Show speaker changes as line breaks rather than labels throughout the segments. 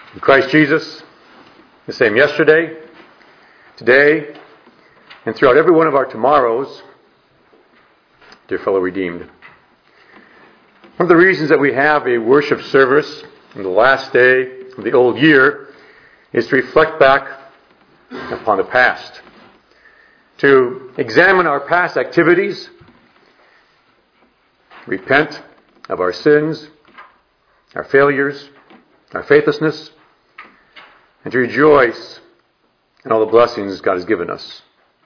In Christ Jesus, the same yesterday, today, and throughout every one of our tomorrows, dear fellow redeemed. One of the reasons that we have a worship service on the last day of the old year is to reflect back upon the past, to examine our past activities, repent of our sins, our failures, our faithlessness, and to rejoice in all the blessings God has given us.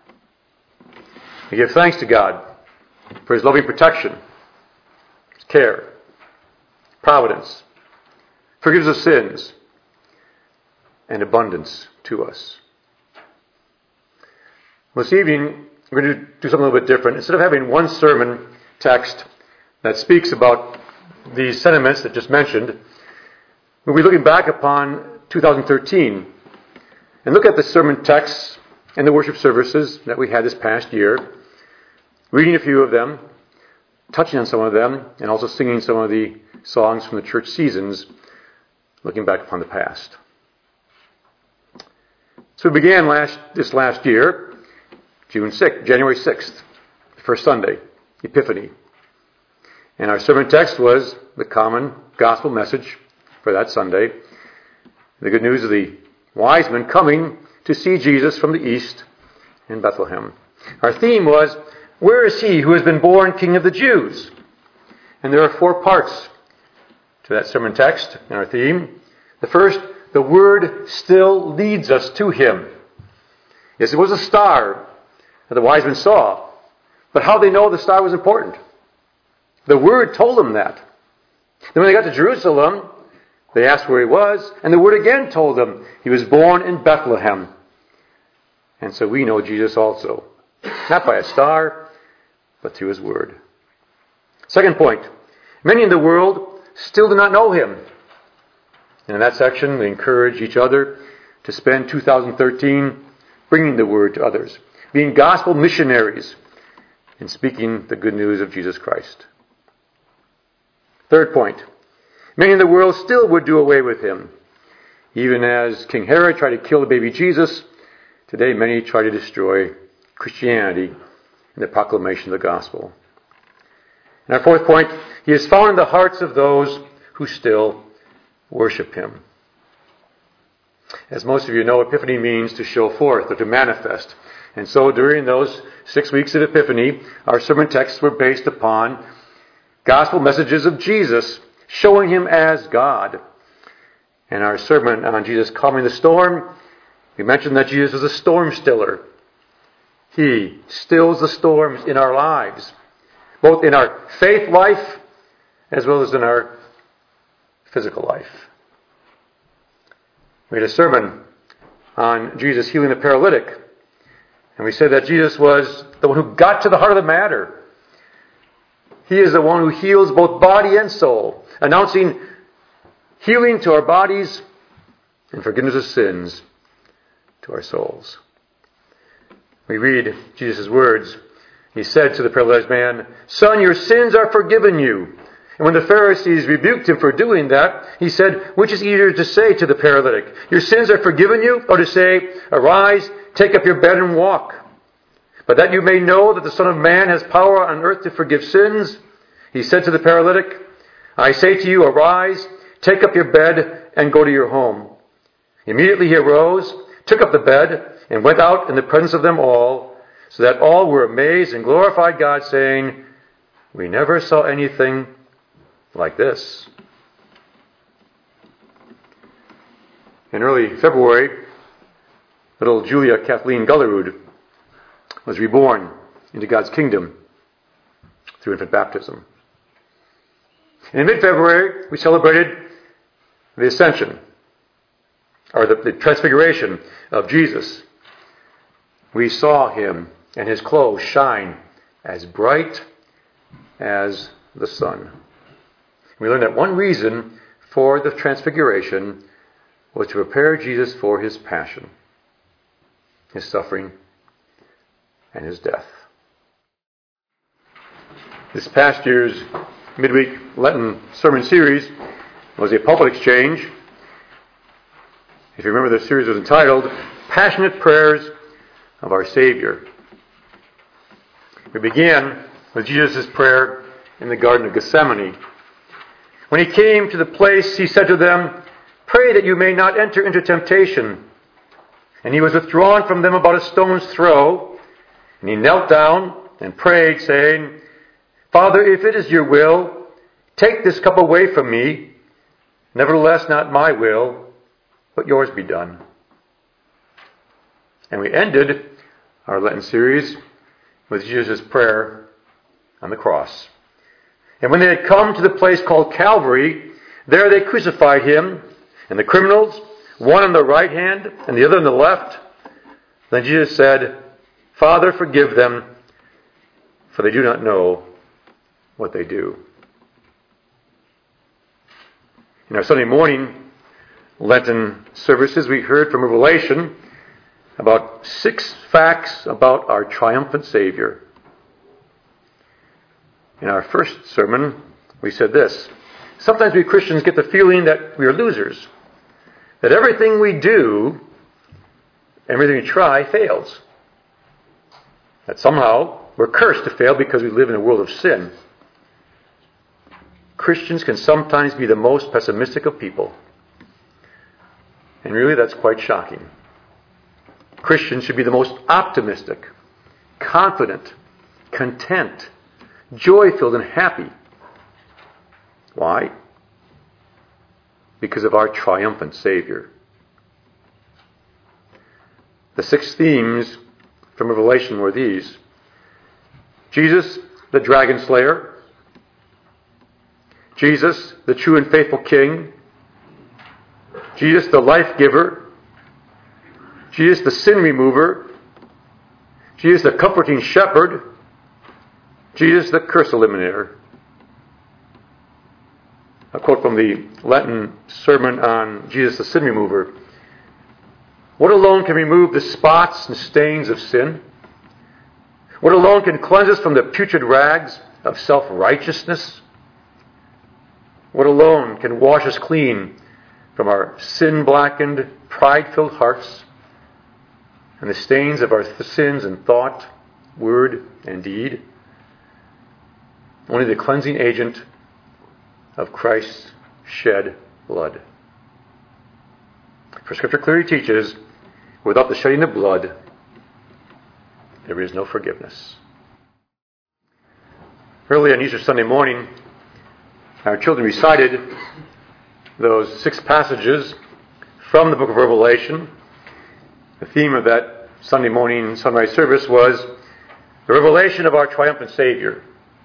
We give thanks to God for His loving protection, His care, providence, forgives us sins, and abundance to us. This evening, we're going to do something a little bit different. Instead of having one sermon text that speaks about these sentiments that just mentioned, we'll be looking back upon 2013 and look at the sermon texts and the worship services that we had this past year, reading a few of them, touching on some of them, and also singing some of the songs from the church seasons, looking back upon the past. So we began this last year, January 6th, the first Sunday, Epiphany. And our sermon text was the common gospel message for that Sunday, the good news of the wise men coming to see Jesus from the east in Bethlehem. Our theme was, where is he who has been born King of the Jews? And there are 4 parts to that sermon text and our theme. The first, the word still leads us to him. Yes, it was a star that the wise men saw, but how did they know the star was important? The word told them that. Then when they got to Jerusalem, they asked where he was, and the word again told them he was born in Bethlehem. And so we know Jesus also, not by a star, but through his word. Second point, many in the world still do not know him. And in that section, we encourage each other to spend 2013 bringing the word to others, being gospel missionaries and speaking the good news of Jesus Christ. Third point, many in the world still would do away with him. Even as King Herod tried to kill the baby Jesus, today many try to destroy Christianity and the proclamation of the gospel. And our fourth point, he is found in the hearts of those who still worship him. As most of you know, Epiphany means to show forth or to manifest. And so during those 6 weeks of Epiphany, our sermon texts were based upon gospel messages of Jesus, showing him as God. In our sermon on Jesus calming the storm, we mentioned that Jesus is a storm stiller. He stills the storms in our lives, both in our faith life as well as in our physical life. We had a sermon on Jesus healing the paralytic, and we said that Jesus was the one who got to the heart of the matter. He is the one who heals both body and soul, announcing healing to our bodies and forgiveness of sins to our souls. We read Jesus' words. He said to the paralyzed man, "Son, your sins are forgiven you." And when the Pharisees rebuked him for doing that, he said, "Which is easier to say to the paralytic, 'Your sins are forgiven you,' or to say, 'Arise, take up your bed and walk'? But that you may know that the Son of Man has power on earth to forgive sins," he said to the paralytic, "I say to you, arise, take up your bed, and go to your home." Immediately he arose, took up the bed, and went out in the presence of them all, so that all were amazed and glorified God, saying, "We never saw anything like this." In early February, little Julia Kathleen Gullerud was reborn into God's kingdom through infant baptism. And in mid-February, we celebrated the Ascension, or the Transfiguration of Jesus. We saw him and his clothes shine as bright as the sun. We learned that one reason for the Transfiguration was to prepare Jesus for his passion, his suffering, and his death. This past year's midweek Lenten sermon series was a pulpit exchange If you remember, the series was entitled Passionate Prayers of Our Savior. We began with Jesus' prayer in the Garden of Gethsemane. When he came to the place, he said to them, "Pray that you may not enter into temptation." And he was withdrawn from them about a stone's throw, and he knelt down and prayed, saying, "Father, if it is your will, take this cup away from me. Nevertheless, not my will, but yours be done." And we ended our Lenten series with Jesus' prayer on the cross. And when they had come to the place called Calvary, there they crucified him, and the criminals, one on the right hand and the other on the left. Then Jesus said, "Father, forgive them, for they do not know what they do." In our Sunday morning Lenten services, we heard from Revelation about 6 facts about our triumphant Savior. In our first sermon, we said this: sometimes we Christians get the feeling that we are losers, that everything we do, everything we try, fails. That somehow we're cursed to fail because we live in a world of sin. Christians can sometimes be the most pessimistic of people. And really, that's quite shocking. Christians should be the most optimistic, confident, content, joy-filled, and happy. Why? Because of our triumphant Savior. The 6 themes from Revelation were these: Jesus, the dragon slayer; Jesus, the true and faithful King; Jesus, the life giver; Jesus, the sin remover; Jesus, the comforting shepherd; Jesus, the curse eliminator. A quote from the Lenten sermon on Jesus, the sin remover. What alone can remove the spots and stains of sin? What alone can cleanse us from the putrid rags of self-righteousness? What alone can wash us clean from our sin-blackened, pride-filled hearts and the stains of our sins in thought, word, and deed? Only the cleansing agent of Christ's shed blood. For Scripture clearly teaches, without the shedding of blood, there is no forgiveness. Early on Easter Sunday morning, our children recited those 6 passages from the book of Revelation. The theme of that Sunday morning sunrise service was the revelation of our triumphant Savior.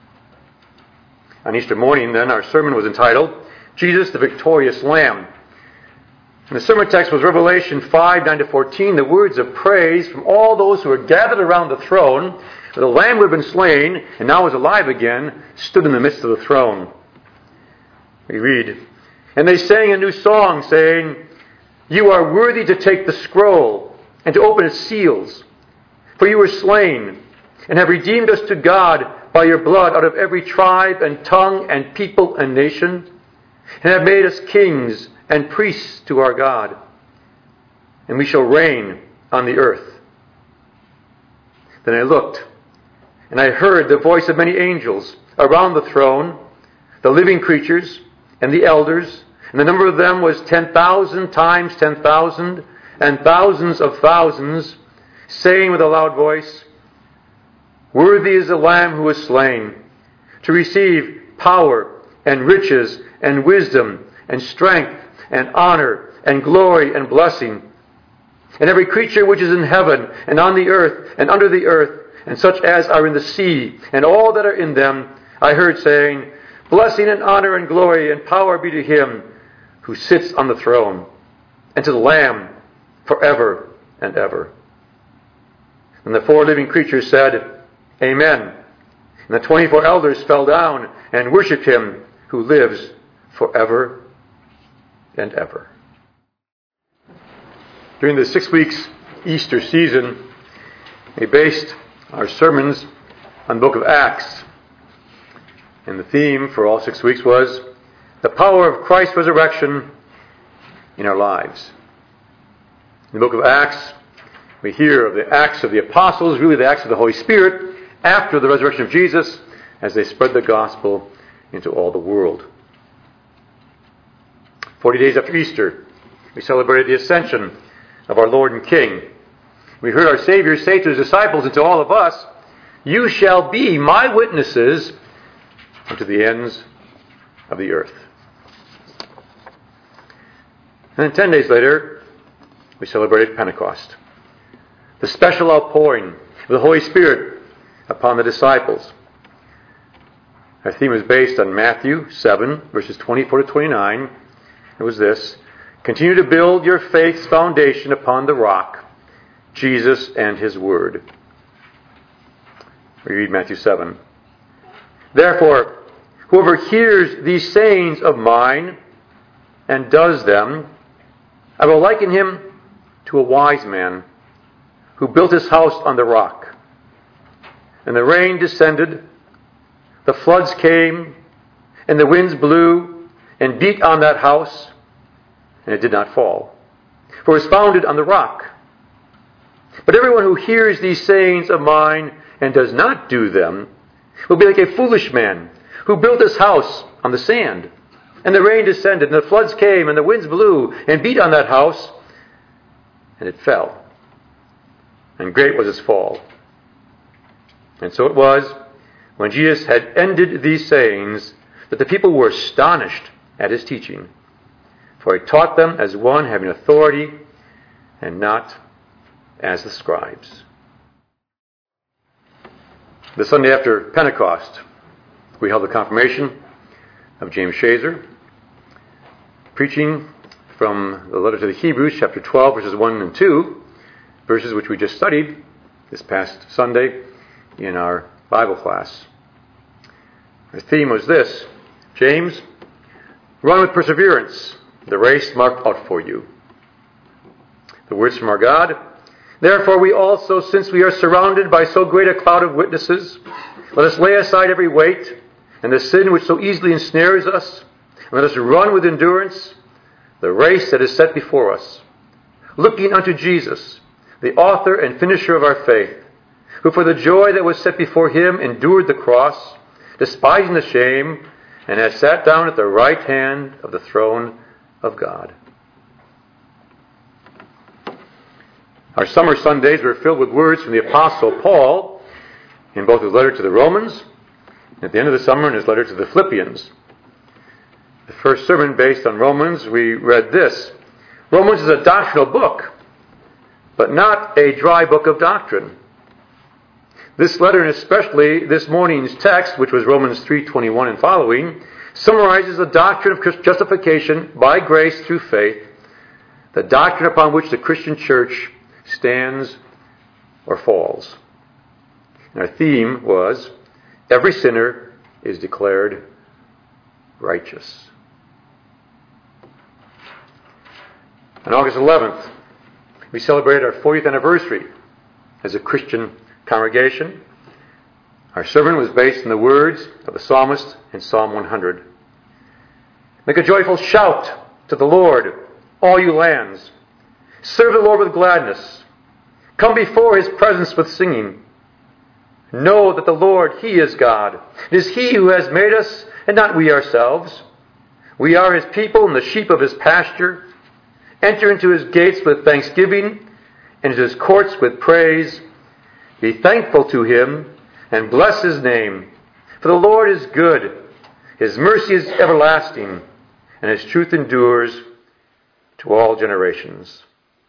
On Easter morning, then, our sermon was entitled, Jesus, the Victorious Lamb. And the sermon text was Revelation 5:9-14, the words of praise from all those who were gathered around the throne, where the Lamb who had been slain and now is alive again stood in the midst of the throne. We read, "And they sang a new song, saying, 'You are worthy to take the scroll and to open its seals. For you were slain and have redeemed us to God by your blood out of every tribe and tongue and people and nation, and have made us kings and priests to our God. And we shall reign on the earth.' Then I looked, and I heard the voice of many angels around the throne, the living creatures, and the elders, and the number of them was 10,000 times 10,000, and thousands of thousands, saying with a loud voice, 'Worthy is the Lamb who was slain, to receive power and riches and wisdom and strength and honor and glory and blessing.' And every creature which is in heaven and on the earth and under the earth, and such as are in the sea, and all that are in them, I heard saying, 'Blessing and honor and glory and power be to him who sits on the throne, and to the Lamb forever and ever.' And the 4 living creatures said, 'Amen.' And the 24 elders fell down and worshipped him who lives forever and ever." During the 6 weeks Easter season, we based our sermons on the book of Acts. And the theme for all 6 weeks was the power of Christ's resurrection in our lives. In the book of Acts, we hear of the Acts of the Apostles, really the Acts of the Holy Spirit, after the resurrection of Jesus, as they spread the gospel into all the world. 40 days after Easter, we celebrated the ascension of our Lord and King. We heard our Savior say to his disciples and to all of us, "You shall be my witnesses unto the ends of the earth." And then 10 days later, we celebrated Pentecost, the special outpouring of the Holy Spirit upon the disciples. Our theme was based on Matthew 7, verses 24 to 29. It was this: "Continue to build your faith's foundation upon the rock, Jesus and his word." We read Matthew 7. "Therefore, whoever hears these sayings of mine and does them, I will liken him to a wise man who built his house on the rock. And the rain descended, the floods came, and the winds blew and beat on that house, and it did not fall, for it was founded on the rock. But everyone who hears these sayings of mine and does not do them will be like a foolish man who built his house on the sand. And the rain descended, and the floods came, and the winds blew and beat on that house, and it fell. And great was its fall. And so it was, when Jesus had ended these sayings, that the people were astonished at his teaching. For he taught them as one having authority, and not as the scribes." The Sunday after Pentecost, we held the confirmation of James Shazer, preaching from the letter to the Hebrews, chapter 12, verses 1 and 2, verses which we just studied this past Sunday in our Bible class. Our theme was this: "James, run with perseverance the race marked out for you." The words from our God: "Therefore we also, since we are surrounded by so great a cloud of witnesses, let us lay aside every weight and the sin which so easily ensnares us, and let us run with endurance the race that is set before us, looking unto Jesus, the author and finisher of our faith, who for the joy that was set before him endured the cross, despising the shame, and has sat down at the right hand of the throne of God." Our summer Sundays were filled with words from the Apostle Paul in both his letter to the Romans and at the end of the summer in his letter to the Philippians. The first sermon based on Romans, we read this: "Romans is a doctrinal book, but not a dry book of doctrine." This letter, and especially this morning's text, which was Romans 3:21 and following, summarizes the doctrine of justification by grace through faith, the doctrine upon which the Christian church stands or falls. And our theme was, "Every sinner is declared righteous." On August 11th, we celebrated our 40th anniversary as a Christian congregation. Our sermon was based on the words of the psalmist in Psalm 100. "Make a joyful shout to the Lord, all you lands. Serve the Lord with gladness. Come before his presence with singing. Know that the Lord, he is God. It is he who has made us, and not we ourselves. We are his people and the sheep of his pasture. Enter into his gates with thanksgiving, and into his courts with praise. Be thankful to him, and bless his name. For the Lord is good. His mercy is everlasting, and his truth endures to all generations."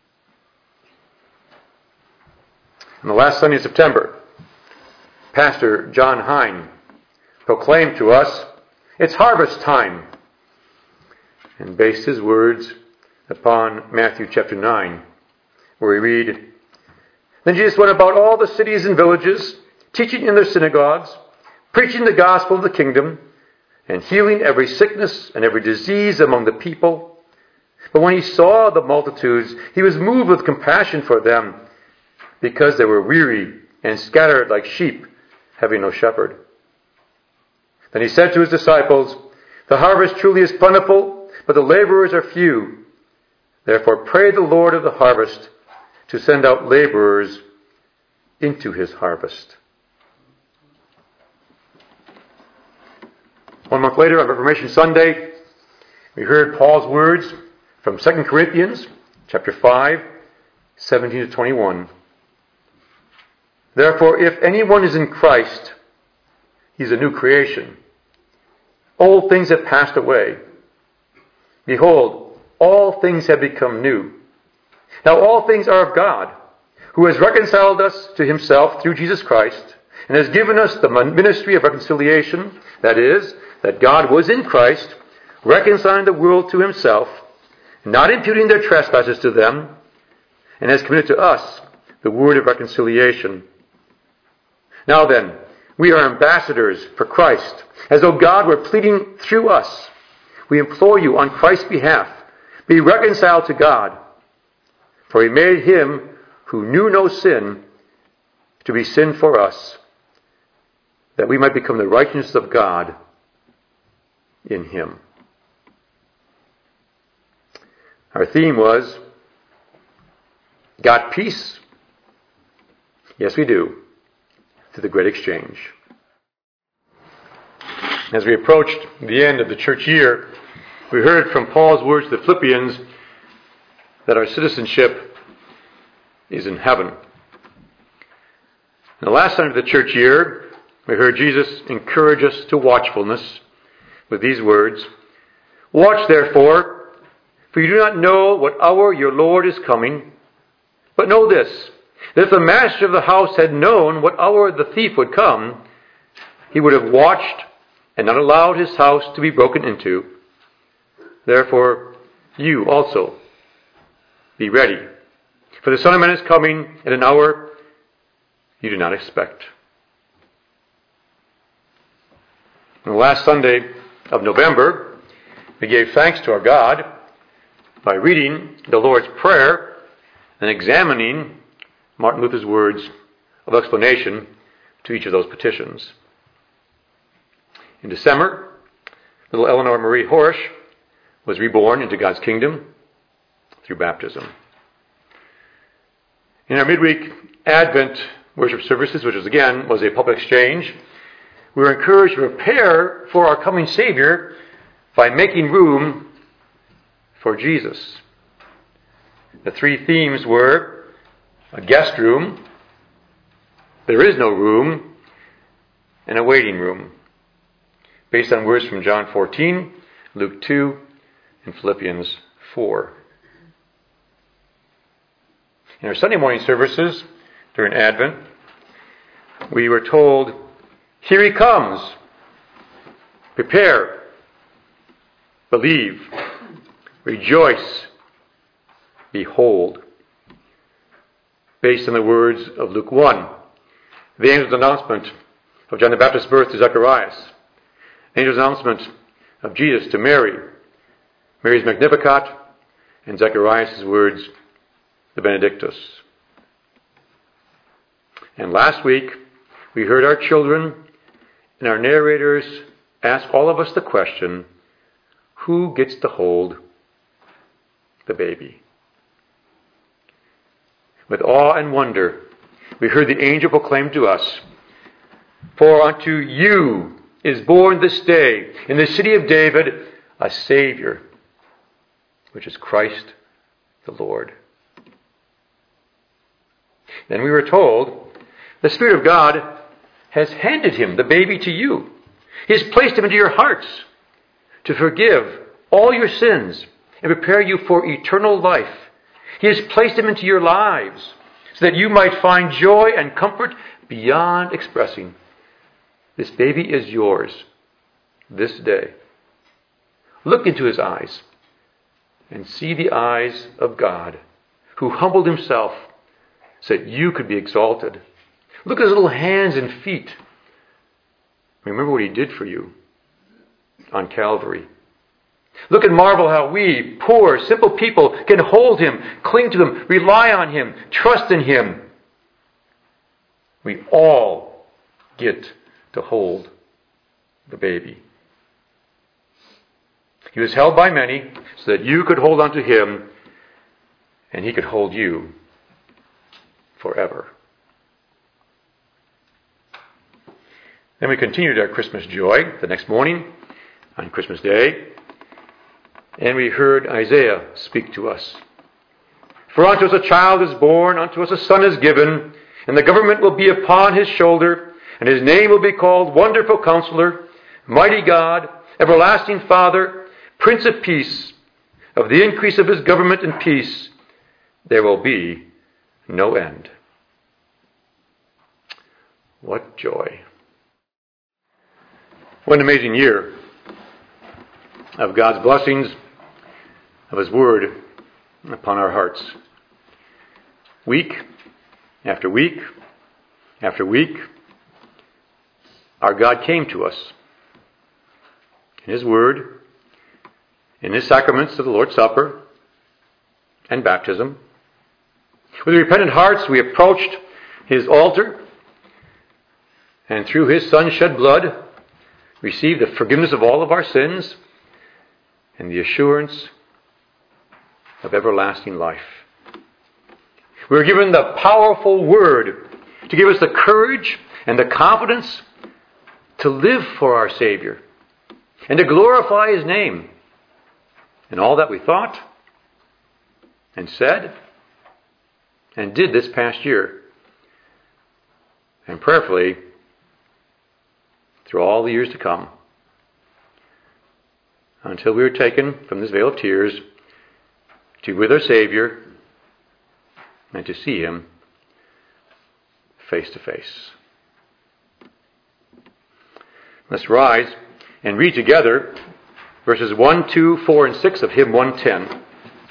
On the last Sunday of September, Pastor John Hine proclaimed to us, "It's harvest time," and based his words upon Matthew chapter 9, where we read, "Then Jesus went about all the cities and villages, teaching in their synagogues, preaching the gospel of the kingdom, and healing every sickness and every disease among the people. But when he saw the multitudes, he was moved with compassion for them, because they were weary and scattered like sheep, having no shepherd. Then he said to his disciples, 'The harvest truly is plentiful, but the laborers are few. Therefore pray the Lord of the harvest to send out laborers into his harvest. 1 month later, on Reformation Sunday, we heard Paul's words from 2 Corinthians chapter 5, 17 to 21. Therefore, if anyone is in Christ, he's a new creation. Old things have passed away. Behold, all things have become new. Now all things are of God, who has reconciled us to himself through Jesus Christ, and has given us the ministry of reconciliation, that is, that God was in Christ, reconciling the world to himself, not imputing their trespasses to them, and has committed to us the word of reconciliation. Now then, we are ambassadors for Christ, as though God were pleading through us. We implore you on Christ's behalf, be reconciled to God. For he made him who knew no sin to be sin for us, that we might become the righteousness of God in him. Our theme was, got peace? Yes, we do, through the great exchange. As we approached the end of the church year, we heard from Paul's words to the Philippians that our citizenship is in heaven. In the last Sunday of the church year, we heard Jesus encourage us to watchfulness with these words, watch therefore, for you do not know what hour your Lord is coming. But know this, that if the master of the house had known what hour the thief would come, he would have watched and not allowed his house to be broken into. Therefore, you also be ready. For the Son of Man is coming at an hour you do not expect. On the last Sunday of November, we gave thanks to our God by reading the Lord's Prayer and examining Martin Luther's words of explanation to each of those petitions. In December, little Eleanor Marie Horish was reborn into God's kingdom through baptism. In our midweek Advent worship services, which was a public exchange, we were encouraged to prepare for our coming Savior by making room for Jesus. The three themes were a guest room, there is no room, and a waiting room, based on words from John 14, Luke 2, and Philippians 4. In our Sunday morning services during Advent, we were told, here he comes. Prepare. Believe. Rejoice. Behold. Based on the words of Luke 1, the angel's announcement of John the Baptist's birth to Zacharias, the angel's announcement of Jesus to Mary, Mary's Magnificat, and Zacharias' words, the Benedictus. And last week, we heard our children and our narrators ask all of us the question, who gets to hold the baby? With awe and wonder, we heard the angel proclaim to us, for unto you is born this day in the city of David a Savior, which is Christ the Lord. Then we were told, the Spirit of God has handed him, the baby, to you. He has placed him into your hearts to forgive all your sins and prepare you for eternal life. He has placed him into your lives so that you might find joy and comfort beyond expressing. This baby is yours this day. Look into his eyes and see the eyes of God, who humbled himself so that you could be exalted. Look at his little hands and feet. Remember what he did for you on Calvary. Look and marvel how we, poor, simple people, can hold him, cling to him, rely on him, trust in him. We all get to hold the baby. He was held by many so that you could hold on to him and He could hold you forever. Then we continued our Christmas joy the next morning on Christmas Day, and we heard Isaiah speak to us. For unto us a child is born, unto us a son is given, and the government will be upon his shoulder, and his name will be called Wonderful Counselor, Mighty God, Everlasting Father, Prince of Peace. Of the increase of his government and peace there will be no end. What joy. What an amazing year of God's blessings, of His Word upon our hearts. Week after week after week, our God came to us in His Word, in His sacraments of the Lord's Supper and baptism. With repentant hearts, we approached His altar, and through His Son's shed blood, received the forgiveness of all of our sins and the assurance of everlasting life. We were given the powerful Word to give us the courage and the confidence to live for our Savior and to glorify His name in all that we thought and said and did this past year, and prayerfully through all the years to come, until we are taken from this vale of tears to be with our Savior and to see Him face to face. Let's rise and read together verses 1, 2, 4, and 6 of hymn 110.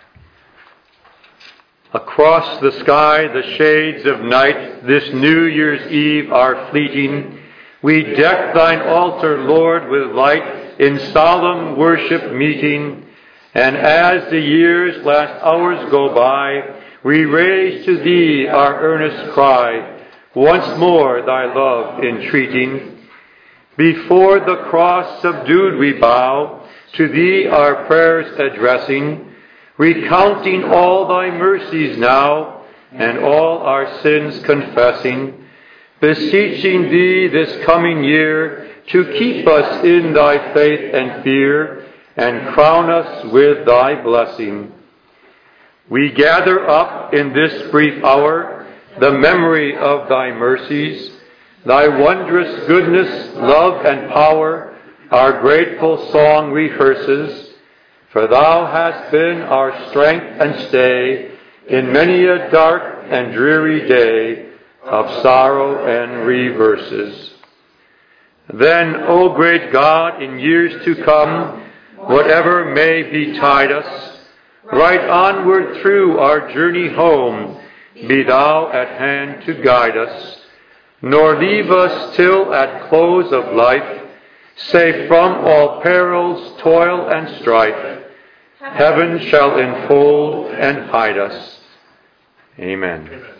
Across the sky the shades of night this New Year's Eve are fleeting. We deck thine altar, Lord, with light in solemn worship meeting. And as the year's last hours go by, we raise to thee our earnest cry, once more thy love entreating. Before the cross subdued we bow, to thee our prayers addressing, recounting all thy mercies now, and all our sins confessing, beseeching thee this coming year to keep us in thy faith and fear, and crown us with thy blessing. We gather up in this brief hour the memory of thy mercies, thy wondrous goodness, love, and power, our grateful song rehearses, for thou hast been our strength and stay in many a dark and dreary day of sorrow and reverses. Then, O great God, in years to come, whatever may betide us, right onward through our journey home, be thou at hand to guide us, nor leave us till at close of life, safe from all perils, toil, and strife, heaven shall enfold and hide us. Amen.